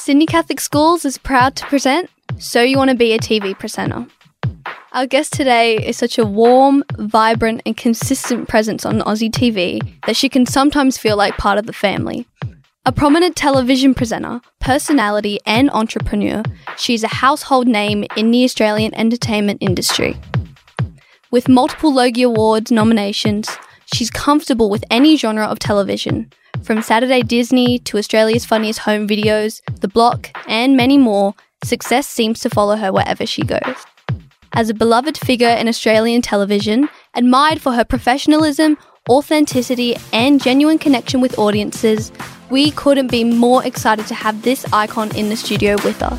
Sydney Catholic Schools is proud to present So You Want to Be a TV Presenter. Our guest today is such a warm, vibrant and consistent presence on Aussie TV that she can sometimes feel like part of the family. A prominent television presenter, personality and entrepreneur, she's a household name in the Australian entertainment industry. With multiple Logie Awards nominations, she's comfortable with any genre of television, from Saturday Disney to Australia's Funniest Home Videos, The Block, and many more. Success seems to follow her wherever she goes. As a beloved figure in Australian television, admired for her professionalism, authenticity, and genuine connection with audiences, we couldn't be more excited to have this icon in the studio with us.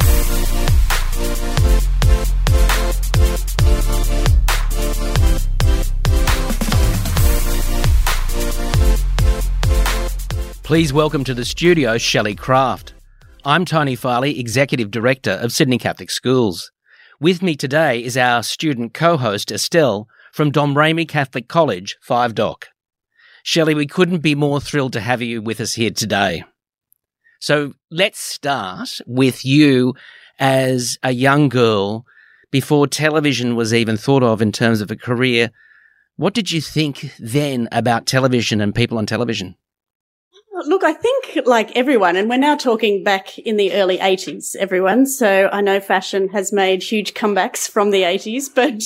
Please welcome to the studio Shelley Craft. I'm Tony Farley, Executive Director of Sydney Catholic Schools. With me today is our student co-host Estelle from Domremy Catholic College, 5 Dock. Shelley, we couldn't be more thrilled to have you with us here today. So let's start with you as a young girl before television was even thought of in terms of a career. What did you think then about television and people on television? Look, I think like everyone, and we're now talking back in the early 80s, everyone. So I know fashion has made huge comebacks from the 80s, but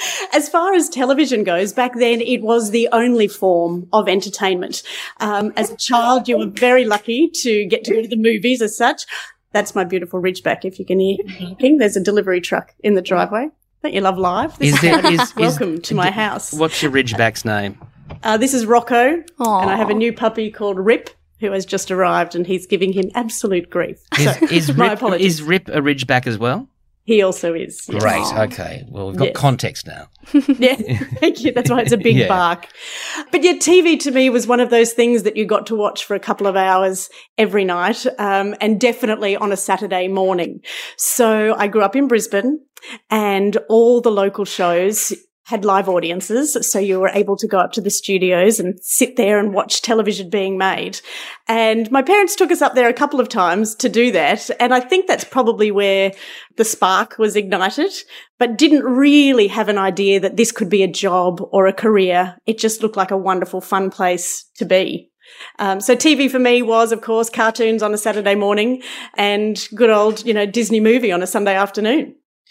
as far as television goes, back then it was the only form of entertainment. As a child, you were very lucky to get to go to the movies as such. That's my beautiful Ridgeback, if you can hear honking. There's a delivery truck in the driveway. Don't you love live? Welcome to my house. What's your Ridgeback's name? This is Rocco, Aww. and I have a new puppy called Rip, who has just arrived, and he's giving him absolute grief. Is my apologies. Is Rip a Ridgeback as well? He also is. Yes. Great, okay. Well, we've got context now. Yeah, thank you. That's why it's a big bark. But yeah, TV to me was one of those things that you got to watch for a couple of hours every night, and definitely on a Saturday morning. So I grew up in Brisbane, and all the local shows had live audiences, so you were able to go up to the studios and sit there and watch television being made. And my parents took us up there a couple of times to do that, and I think that's probably where the spark was ignited, but didn't really have an idea that this could be a job or a career. It just looked like a wonderful, fun place to be. So TV for me was, of course, cartoons on a Saturday morning and good old, Disney movie on a Sunday afternoon.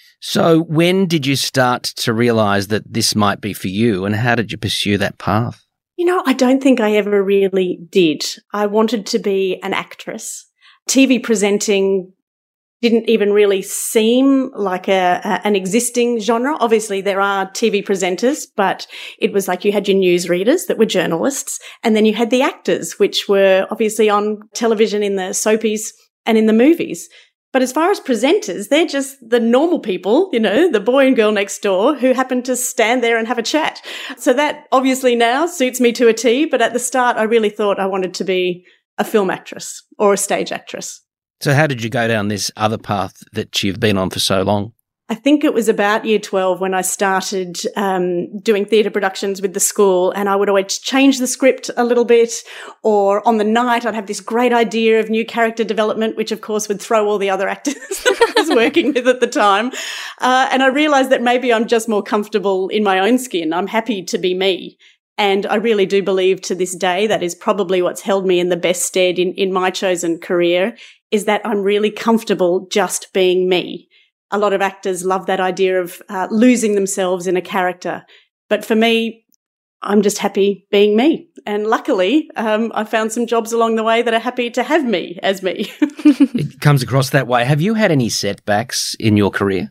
So when did you start to realise that this might be for you, and how did you pursue that path? I don't think I ever really did. I wanted to be an actress. TV presenting didn't even really seem like an existing genre. Obviously, there are TV presenters, but it was like you had your newsreaders that were journalists, and then you had the actors, which were obviously on television in the soapies and in the movies. But as far as presenters, they're just the normal people, the boy and girl next door who happen to stand there and have a chat. So that obviously now suits me to a T, but at the start I really thought I wanted to be a film actress or a stage actress. So how did you go down this other path that you've been on for so long? I think it was about year 12 when I started doing theatre productions with the school, and I would always change the script a little bit, or on the night I'd have this great idea of new character development, which of course would throw all the other actors that I was working with at the time. And I realised that maybe I'm just more comfortable in my own skin. I'm happy to be me. And I really do believe to this day that is probably what's held me in the best stead in my chosen career, is that I'm really comfortable just being me. A lot of actors love that idea of losing themselves in a character. But for me, I'm just happy being me. And luckily, I found some jobs along the way that are happy to have me as me. It comes across that way. Have you had any setbacks in your career?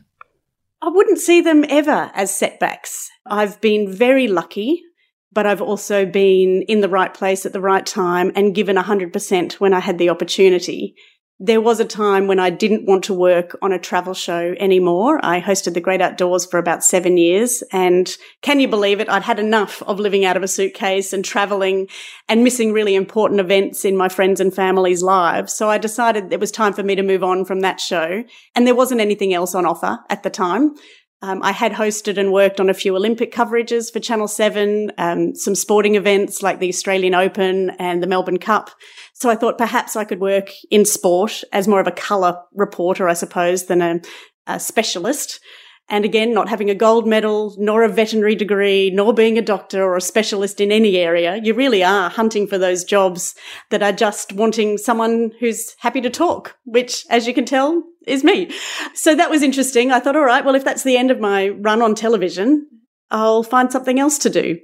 I wouldn't see them ever as setbacks. I've been very lucky, but I've also been in the right place at the right time and given 100% when I had the opportunity. There was a time when I didn't want to work on a travel show anymore. I hosted The Great Outdoors for about 7 years, and can you believe it? I'd had enough of living out of a suitcase and traveling and missing really important events in my friends' and family's lives. So I decided it was time for me to move on from that show, and there wasn't anything else on offer at the time. I had hosted and worked on a few Olympic coverages for Channel 7, some sporting events like the Australian Open and the Melbourne Cup. So I thought perhaps I could work in sport as more of a colour reporter, I suppose, than a specialist. And again, not having a gold medal, nor a veterinary degree, nor being a doctor or a specialist in any area, you really are hunting for those jobs that are just wanting someone who's happy to talk, which, as you can tell, is me. So that was interesting. I thought, all right, well, if that's the end of my run on television, I'll find something else to do.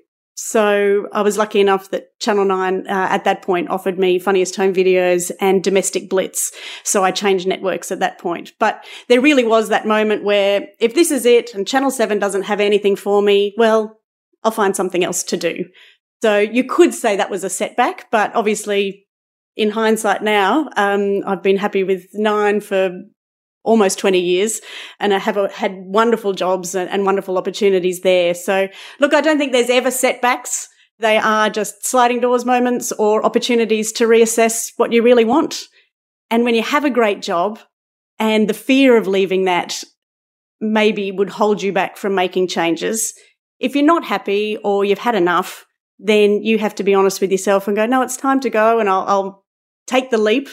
So I was lucky enough that Channel 9 at that point offered me Funniest Home Videos and Domestic Blitz. So I changed networks at that point. But there really was that moment where if this is it and Channel 7 doesn't have anything for me, well, I'll find something else to do. So you could say that was a setback, but obviously in hindsight now, I've been happy with 9 for almost 20 years, and I have had wonderful jobs and wonderful opportunities there. So look, I don't think there's ever setbacks. They are just sliding doors moments or opportunities to reassess what you really want. And when you have a great job and the fear of leaving that maybe would hold you back from making changes, if you're not happy or you've had enough, then you have to be honest with yourself and go, no, it's time to go, and I'll take the leap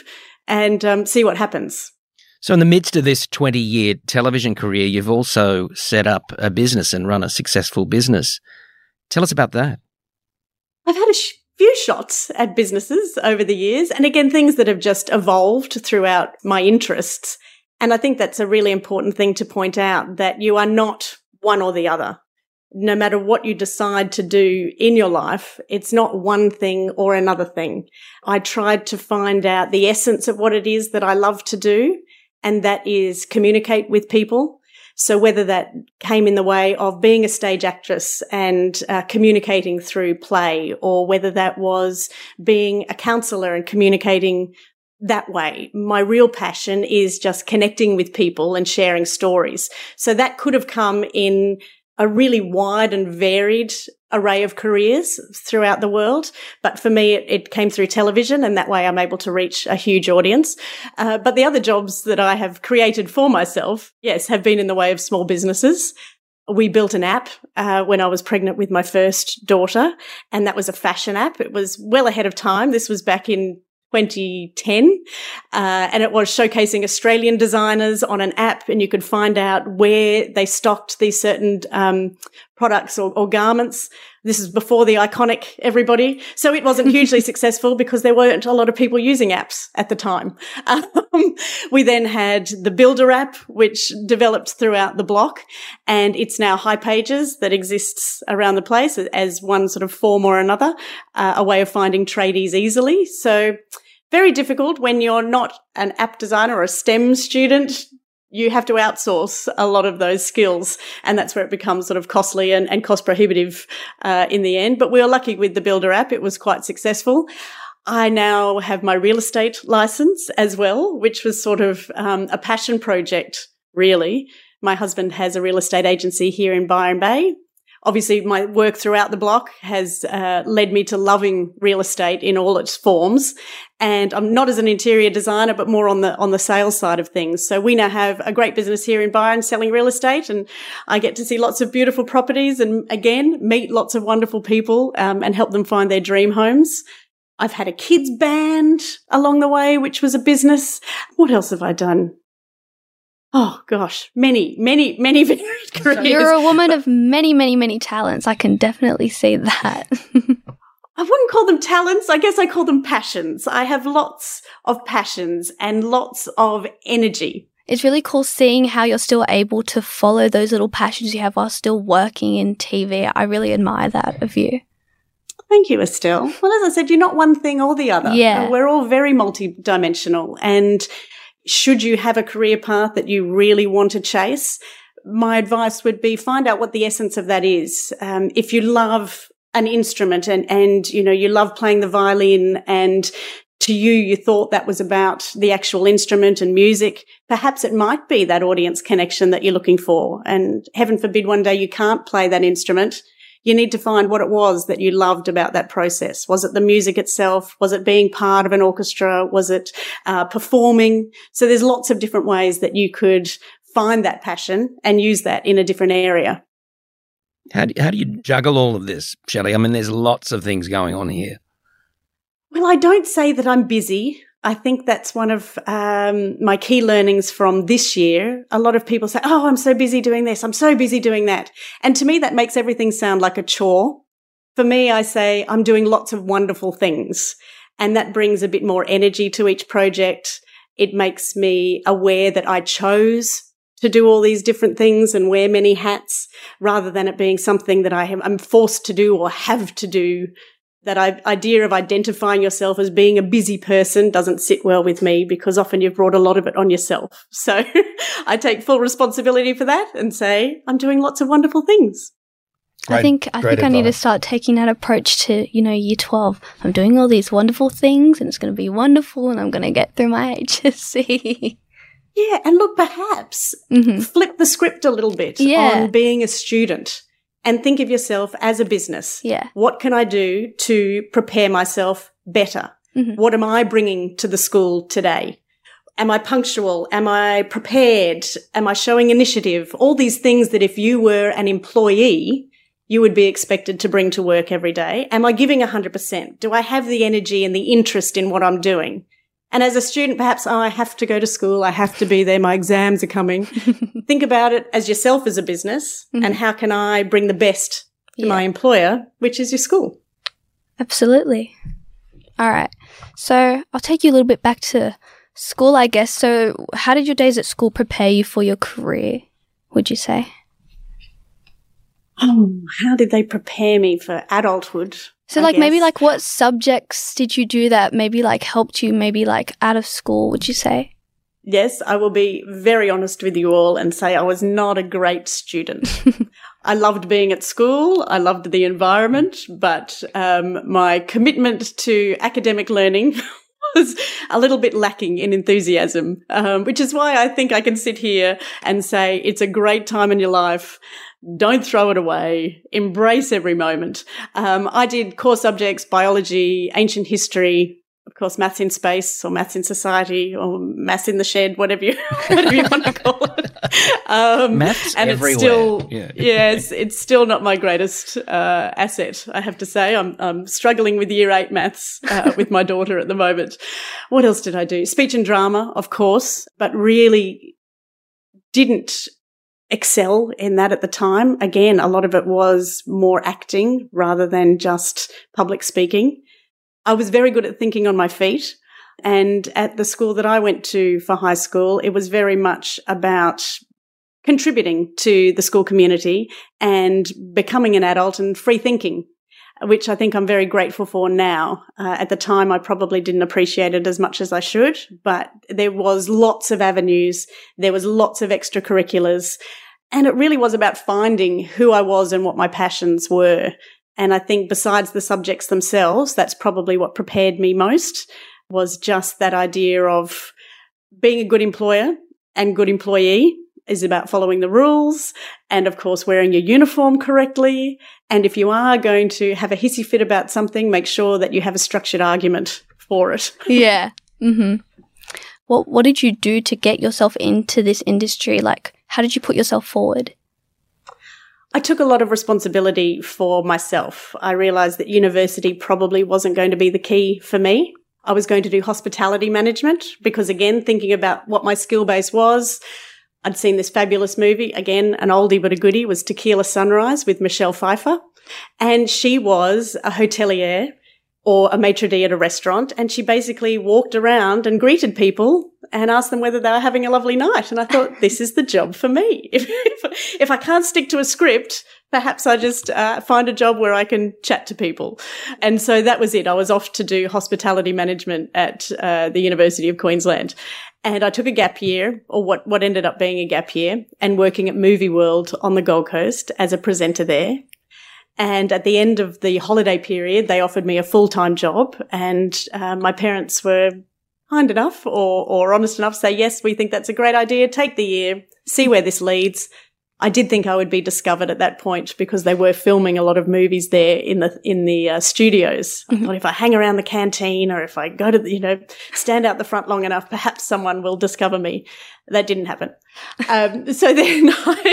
and see what happens. So in the midst of this 20-year television career, you've also set up a business and run a successful business. Tell us about that. I've had a few shots at businesses over the years, and again, things that have just evolved throughout my interests. And I think that's a really important thing to point out, that you are not one or the other. No matter what you decide to do in your life, it's not one thing or another thing. I tried to find out the essence of what it is that I love to do, and that is communicate with people. So whether that came in the way of being a stage actress and communicating through play, or whether that was being a counsellor and communicating that way, my real passion is just connecting with people and sharing stories. So that could have come in a really wide and varied array of careers throughout the world. But for me, it came through television, and that way I'm able to reach a huge audience. But the other jobs that I have created for myself, yes, have been in the way of small businesses. We built an app when I was pregnant with my first daughter, and that was a fashion app. It was well ahead of time. This was back in 2010, and it was showcasing Australian designers on an app, and you could find out where they stocked these certain products or garments. This is before the iconic everybody. So it wasn't hugely successful because there weren't a lot of people using apps at the time. We then had the Builder app, which developed throughout the block, and it's now High Pages that exists around the place as one sort of form or another, a way of finding tradies easily. So very difficult when you're not an app designer or a STEM student. You have to outsource a lot of those skills, and that's where it becomes sort of costly and cost prohibitive in the end. But we were lucky with the Builder app. It was quite successful. I now have my real estate license as well, which was sort of a passion project, really. My husband has a real estate agency here in Byron Bay. Obviously, my work throughout the block has led me to loving real estate in all its forms. And I'm not as an interior designer, but more on the sales side of things. So we now have a great business here in Byron selling real estate, and I get to see lots of beautiful properties and, again, meet lots of wonderful people and help them find their dream homes. I've had a kids band along the way, which was a business. What else have I done? Oh, gosh, many varied careers. So you're a woman of many, many, many talents. I can definitely see that. I wouldn't call them talents. I guess I call them passions. I have lots of passions and lots of energy. It's really cool seeing how you're still able to follow those little passions you have while still working in TV. I really admire that of you. Thank you, Estelle. Well, as I said, you're not one thing or the other. Yeah. We're all very multidimensional, and should you have a career path that you really want to chase, my advice would be find out what the essence of that is. If you love an instrument and you love playing the violin, and to you thought that was about the actual instrument and music, perhaps it might be that audience connection that you're looking for. And heaven forbid one day you can't play that instrument. You need to find what it was that you loved about that process. Was it the music itself? Was it being part of an orchestra? Was it performing? So there's lots of different ways that you could find that passion and use that in a different area. How do you juggle all of this, Shelley? I mean, there's lots of things going on here. Well, I don't say that I'm busy. I think that's one of my key learnings from this year. A lot of people say, oh, I'm so busy doing this. I'm so busy doing that. And to me, that makes everything sound like a chore. For me, I say I'm doing lots of wonderful things, and that brings a bit more energy to each project. It makes me aware that I chose to do all these different things and wear many hats, rather than it being something that I'm forced to do or have to do. That idea of identifying yourself as being a busy person doesn't sit well with me, because often you've brought a lot of it on yourself. So I take full responsibility for that and say I'm doing lots of wonderful things. I think I need to start taking that approach to, year 12. I'm doing all these wonderful things and it's going to be wonderful and I'm going to get through my HSC. Yeah, and look, perhaps flip the script a little bit on being a student and think of yourself as a business. Yeah. What can I do to prepare myself better? What am I bringing to the school today? Am I punctual? Am I prepared? Am I showing initiative? All these things that if you were an employee, you would be expected to bring to work every day. Am I giving 100%? Do I have the energy and the interest in what I'm doing? And as a student, perhaps, I have to go to school. I have to be there. My exams are coming. Think about it as yourself as a business and how can I bring the best to my employer, which is your school. Absolutely. All right. So I'll take you a little bit back to school, I guess. So how did your days at school prepare you for your career, would you say? Oh, how did they prepare me for adulthood? So maybe what subjects did you do that maybe helped you maybe out of school, would you say? Yes, I will be very honest with you all and say I was not a great student. I loved being at school. I loved the environment, but my commitment to academic learning was a little bit lacking in enthusiasm, which is why I think I can sit here and say it's a great time in your life. Don't throw it away. Embrace every moment. I did core subjects, biology, ancient history, of course, maths in space or maths in society or maths in the shed, whatever you want to call it. Maths and everywhere. It's still not my greatest asset, I have to say. I'm struggling with year 8 maths with my daughter at the moment. What else did I do? Speech and drama, of course, but really didn't excel in that at the time. Again, a lot of it was more acting rather than just public speaking. I was very good at thinking on my feet. And at the school that I went to for high school, it was very much about contributing to the school community and becoming an adult and free thinking, which I think I'm very grateful for now. At the time, I probably didn't appreciate it as much as I should, but there was lots of avenues. There was lots of extracurriculars, and it really was about finding who I was and what my passions were. And I think besides the subjects themselves, that's probably what prepared me most, was just that idea of being a good employer and good employee is about following the rules and, of course, wearing your uniform correctly. And if you are going to have a hissy fit about something, make sure that you have a structured argument for it. Yeah. What did you do to get yourself into this industry? How did you put yourself forward? I took a lot of responsibility for myself. I realised that university probably wasn't going to be the key for me. I was going to do hospitality management because, again, thinking about what my skill base was, I'd seen this fabulous movie, again, an oldie but a goodie, was Tequila Sunrise with Michelle Pfeiffer. And she was a hotelier or a maitre d' at a restaurant, and she basically walked around and greeted people and asked them whether they were having a lovely night. And I thought, this is the job for me. If I can't stick to a script, perhaps I just find a job where I can chat to people. And so that was it. I was off to do hospitality management at the University of Queensland. And I took a gap year, or what ended up being a gap year, and working at Movie World on the Gold Coast as a presenter there. And at the end of the holiday period, they offered me a full-time job, and my parents were kind enough or honest enough to say, yes, we think that's a great idea. Take the year, see where this leads. I did think I would be discovered at that point because they were filming a lot of movies there in the studios. I thought if I hang around the canteen or if I go to, stand out the front long enough, perhaps someone will discover me. That didn't happen. So then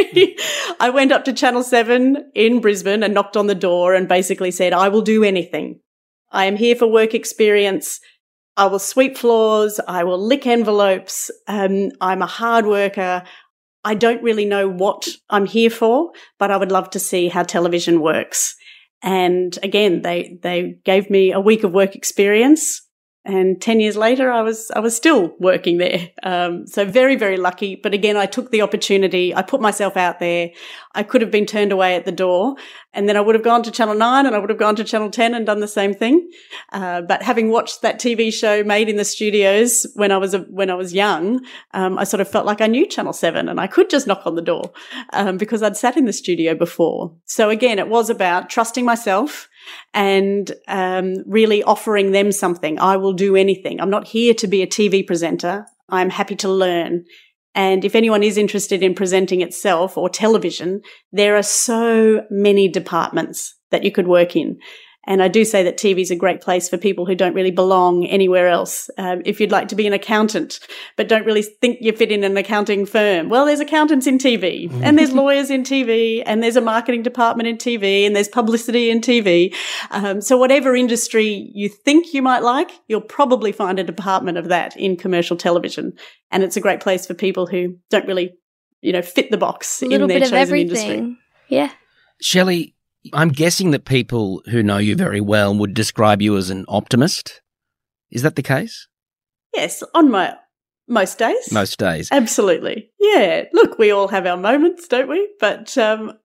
I went up to Channel 7 in Brisbane and knocked on the door and basically said, I will do anything. I am here for work experience. I will sweep floors. I will lick envelopes. I'm a hard worker. I don't really know what I'm here for, but I would love to see how television works. And again, they gave me a week of work experience. And 10 years later, I was still working there. So very, very lucky. But again, I took the opportunity. I put myself out there. I could have been turned away at the door, and then I would have gone to Channel 9 and I would have gone to Channel 10 and done the same thing. But having watched that TV show Made in the Studios when I was young, I sort of felt like I knew Channel 7 and I could just knock on the door because I'd sat in the studio before. So again, it was about trusting myself and really offering them something. I will do anything. I'm not here to be a TV presenter. I'm happy to learn. And if anyone is interested in presenting itself or television, there are so many departments that you could work in. And I do say that TV is a great place for people who don't really belong anywhere else. If you'd like to be an accountant, but don't really think you fit in an accounting firm, well, there's accountants in TV and there's lawyers in TV and there's a marketing department in TV and there's publicity in TV. So whatever industry you think you might like, you'll probably find a department of that in commercial television. And it's a great place for people who don't really, fit the box in their chosen industry. Yeah. Shelley, I'm guessing that people who know you very well would describe you as an optimist. Is that the case? Yes, on most days. Most days. Absolutely. Yeah. Look, we all have our moments, don't we? But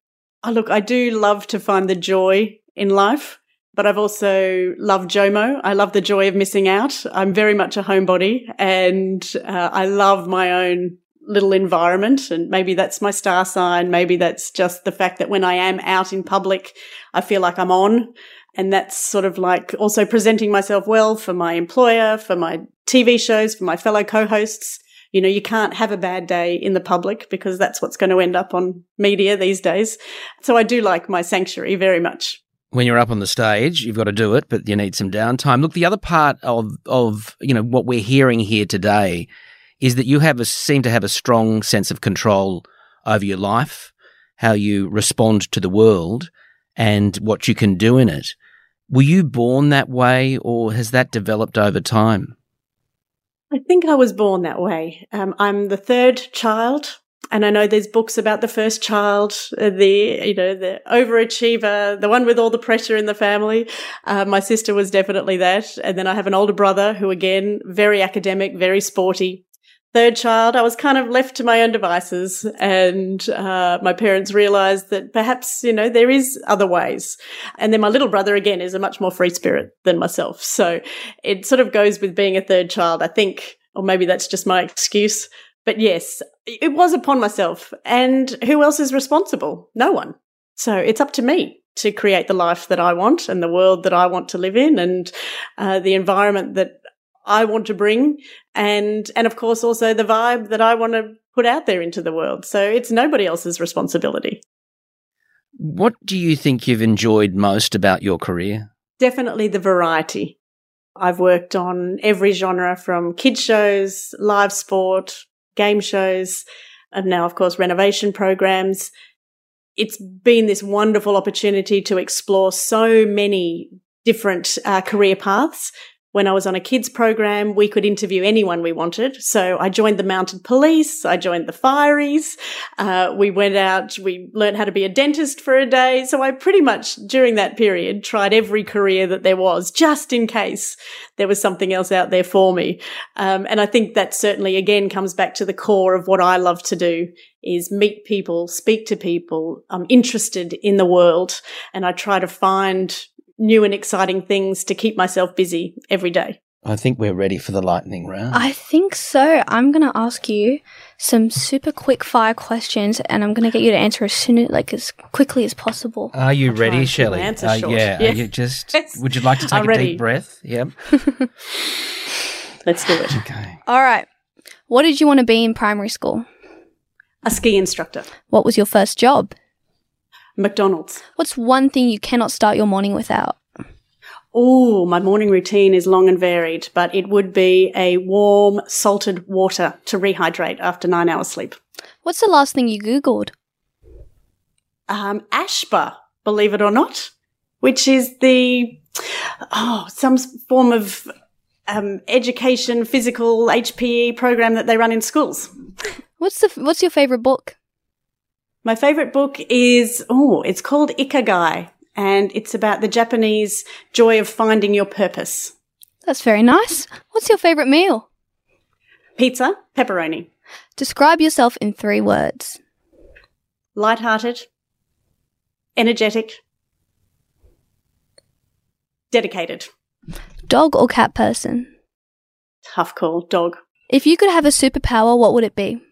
I do love to find the joy in life, but I've also loved JOMO. I love the joy of missing out. I'm very much a homebody, and I love my own little environment, and maybe that's my star sign. Maybe that's just the fact that when I am out in public, I feel like I'm on, and that's sort of like also presenting myself well for my employer, for my TV shows, for my fellow co-hosts. You can't have a bad day in the public because that's what's going to end up on media these days. So I do like my sanctuary very much. When you're up on the stage, you've got to do it, but you need some downtime. Look, the other part of what we're hearing here today is that you seem to have a strong sense of control over your life, how you respond to the world, and what you can do in it. Were you born that way, or has that developed over time? I think I was born that way. I'm the third child, and I know there's books about the first child, the overachiever, the one with all the pressure in the family. My sister was definitely that, and then I have an older brother who, again, very academic, very sporty. Third child, I was kind of left to my own devices, and my parents realised that perhaps, there is other ways. And then my little brother, again, is a much more free spirit than myself. So it sort of goes with being a third child, I think, or maybe that's just my excuse. But yes, it was upon myself. And who else is responsible? No one. So it's up to me to create the life that I want and the world that I want to live in, and the environment that I want to bring, and of course also the vibe that I want to put out there into the world. So it's nobody else's responsibility. What do you think you've enjoyed most about your career? Definitely the variety. I've worked on every genre, from kids shows, live sport, game shows, and now of course renovation programs. It's been this wonderful opportunity to explore so many different career paths. When I was on a kids program, we could interview anyone we wanted. So I joined the mounted police. I joined the fireys. We went out. We learned how to be a dentist for a day. So I pretty much, during that period, tried every career that there was, just in case there was something else out there for me. And I think that certainly, again, comes back to the core of what I love to do, is meet people, speak to people. I'm interested in the world, and I try to find new and exciting things to keep myself busy every day. I think we're ready for the lightning round. I think so. I'm going to ask you some super quick fire questions, and I'm going to get you to answer as quickly as possible. Are you ready, Shelley? Yeah. Are you just? Would you like to take a deep breath? Yep. Let's do it. Okay. All right. What did you want to be in primary school? A ski instructor. What was your first job? McDonald's. What's one thing you cannot start your morning without? Oh, my morning routine is long and varied, but it would be a warm, salted water to rehydrate after 9 hours sleep. What's the last thing you Googled? ASHBA, believe it or not, which is some form of education, physical HPE program that they run in schools. What's your favourite book? My favourite book is, it's called Ikigai, and it's about the Japanese joy of finding your purpose. That's very nice. What's your favourite meal? Pizza, pepperoni. Describe yourself in 3 words. Lighthearted, energetic, dedicated. Dog or cat person? Tough call, dog. If you could have a superpower, what would it be?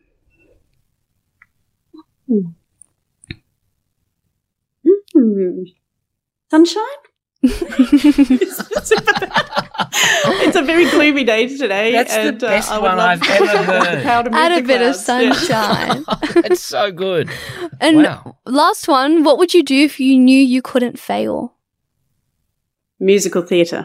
Sunshine? It's a very gloomy day today. That's the best one I've ever heard. Add a bit of sunshine. It's so good. And wow. Last one, what would you do if you knew you couldn't fail? Musical theatre.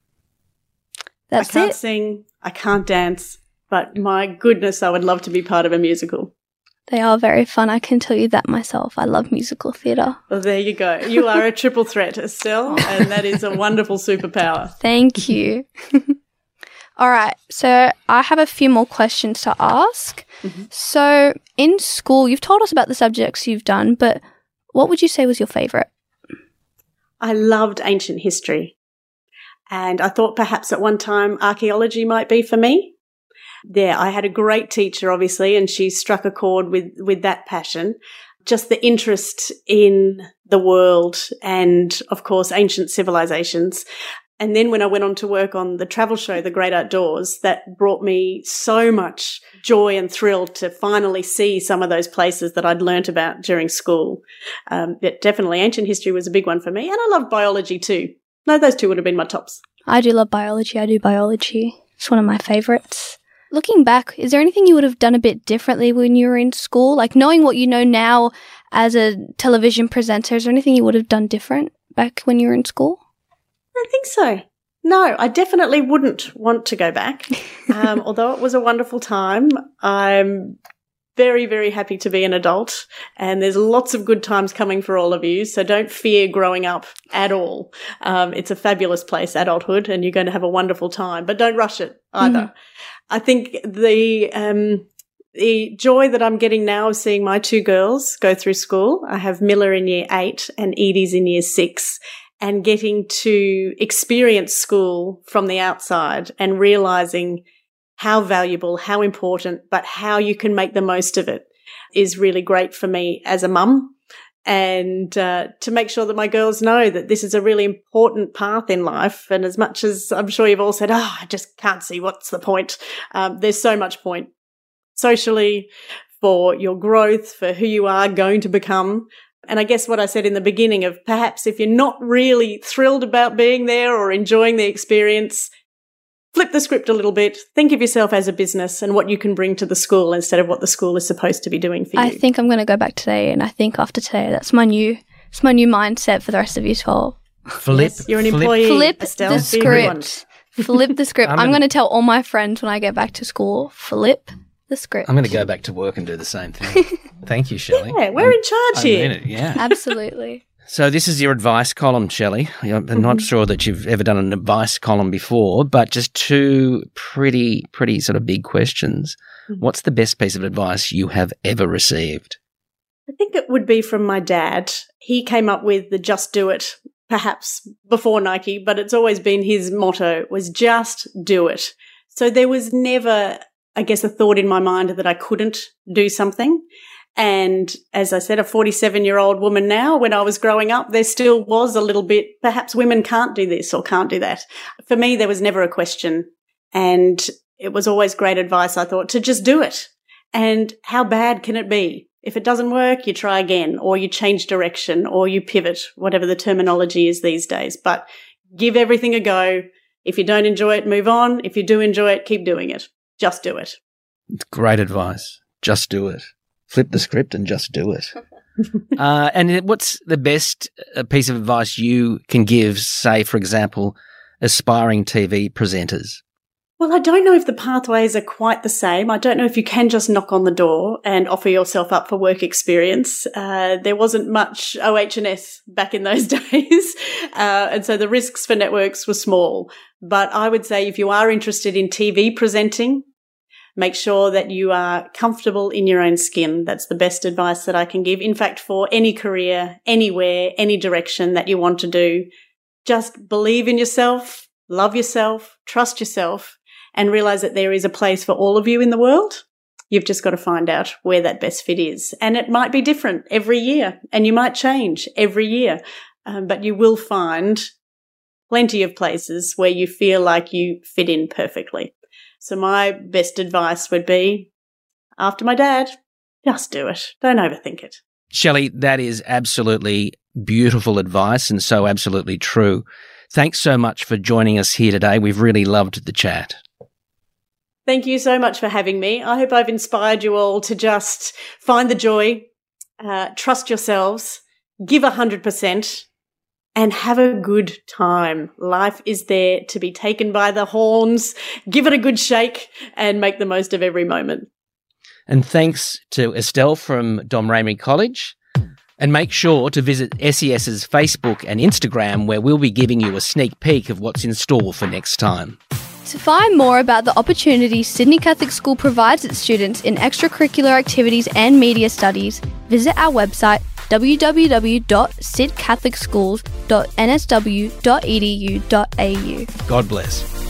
That's it. I can't sing, I can't dance, but my goodness, I would love to be part of a musical. They are very fun. I can tell you that myself. I love musical theatre. Well, there you go. You are a triple threat, Estelle, and that is a wonderful superpower. Thank you. All right. So I have a few more questions to ask. Mm-hmm. So in school, you've told us about the subjects you've done, but what would you say was your favourite? I loved ancient history, and I thought perhaps at one time archaeology might be for me. Yeah, I had a great teacher, obviously, and she struck a chord with that passion. Just the interest in the world and, of course, ancient civilizations. And then when I went on to work on the travel show, The Great Outdoors, that brought me so much joy and thrill to finally see some of those places that I'd learnt about during school. But definitely ancient history was a big one for me. And I love biology too. No, those two would have been my tops. I do love biology. I do biology. It's one of my favourites. Looking back, is there anything you would have done a bit differently when you were in school? Like knowing what you know now as a television presenter, is there anything you would have done different back when you were in school? I don't think so. No, I definitely wouldn't want to go back. Although it was a wonderful time, I'm very, very happy to be an adult, and there's lots of good times coming for all of you. So don't fear growing up at all. It's a fabulous place, adulthood, and you're going to have a wonderful time, but don't rush it either. Mm. I think the joy that I'm getting now of seeing my 2 girls go through school. I have Miller in year 8 and Edie's in year 6, and getting to experience school from the outside and realizing how valuable, how important, but how you can make the most of it is really great for me as a mum. And to make sure that my girls know that this is a really important path in life. And as much as I'm sure you've all said, I just can't see what's the point, there's so much point socially, for your growth, for who you are going to become. And I guess what I said in the beginning of perhaps if you're not really thrilled about being there or enjoying the experience, flip the script a little bit. Think of yourself as a business and what you can bring to the school instead of what the school is supposed to be doing for you. I think I'm going to go back today, and I think after today, that's my new mindset for the rest of year 12. Yes, you're an employee. Flip Estelle, the script. Flip the script. I'm going to tell all my friends when I get back to school, flip the script. I'm going to go back to work and do the same thing. Thank you, Shelley. Yeah, we're in charge here. Yeah. Absolutely. So this is your advice column, Shelley. I'm not sure that you've ever done an advice column before, but just 2 pretty sort of big questions. What's the best piece of advice you have ever received? I think it would be from my dad. He came up with the just do it, perhaps before Nike, but it's always been his motto was just do it. So there was never, I guess, a thought in my mind that I couldn't do something. And as I said, a 47-year-old woman now, when I was growing up, there still was a little bit, perhaps women can't do this or can't do that. For me, there was never a question. And it was always great advice, I thought, to just do it. And how bad can it be? If it doesn't work, you try again, or you change direction, or you pivot, whatever the terminology is these days. But give everything a go. If you don't enjoy it, move on. If you do enjoy it, keep doing it. Just do it. Great advice. Just do it. Flip the script and just do it. And what's the best piece of advice you can give, say, for example, aspiring TV presenters? Well, I don't know if the pathways are quite the same. I don't know if you can just knock on the door and offer yourself up for work experience. There wasn't much OH&S back in those days. And so the risks for networks were small. But I would say if you are interested in TV presenting, make sure that you are comfortable in your own skin. That's the best advice that I can give. In fact, for any career, anywhere, any direction that you want to do, just believe in yourself, love yourself, trust yourself, and realize that there is a place for all of you in the world. You've just got to find out where that best fit is. And it might be different every year, and you might change every year, but you will find plenty of places where you feel like you fit in perfectly. So my best advice would be, after my dad, just do it. Don't overthink it. Shelley, that is absolutely beautiful advice and so absolutely true. Thanks so much for joining us here today. We've really loved the chat. Thank you so much for having me. I hope I've inspired you all to just find the joy, trust yourselves, give 100%, and have a good time. Life is there to be taken by the horns. Give it a good shake and make the most of every moment. And thanks to Estelle from Domremy College. And make sure to visit SES's Facebook and Instagram, where we'll be giving you a sneak peek of what's in store for next time. To find more about the opportunities Sydney Catholic School provides its students in extracurricular activities and media studies, visit our website www.sidcatholicschools.nsw.edu.au. God bless.